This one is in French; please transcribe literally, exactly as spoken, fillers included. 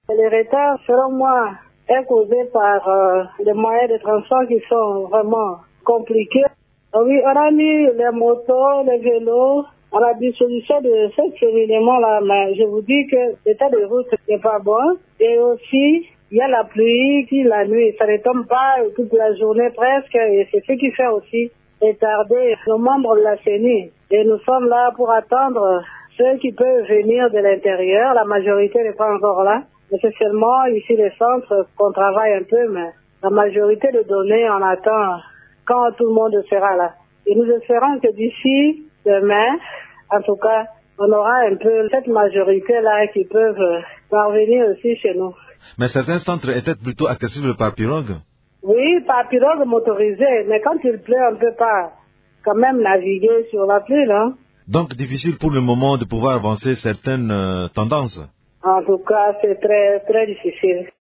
Les retards, selon moi, est causé par euh, les moyens de transport qui sont vraiment compliqués. Oui, on a mis les motos, les vélos à la disposition de cet cheminement-là, mais je vous dis que l'état de route n'est pas bon. Et aussi, il y a la pluie qui la nuit, ça ne tombe pas toute la journée presque, et c'est ce qui fait aussi retarder nos membres de la C E N I. Et nous sommes là pour attendre ceux qui peuvent venir de l'intérieur. La majorité n'est pas encore là. Mais c'est seulement ici les centres qu'on travaille un peu, mais la majorité de données, on attend quand tout le monde sera là. Et nous espérons que d'ici demain, en tout cas, on aura un peu cette majorité-là qui peuvent parvenir aussi chez nous. Mais certains centres étaient plutôt accessibles par pirogue? Oui, par pirogue motorisée, mais quand il pleut, on ne peut pas quand même naviguer sur la pluie, là. Donc difficile pour le moment de pouvoir avancer certaines euh, tendances? En tout cas, c'est très, très difficile.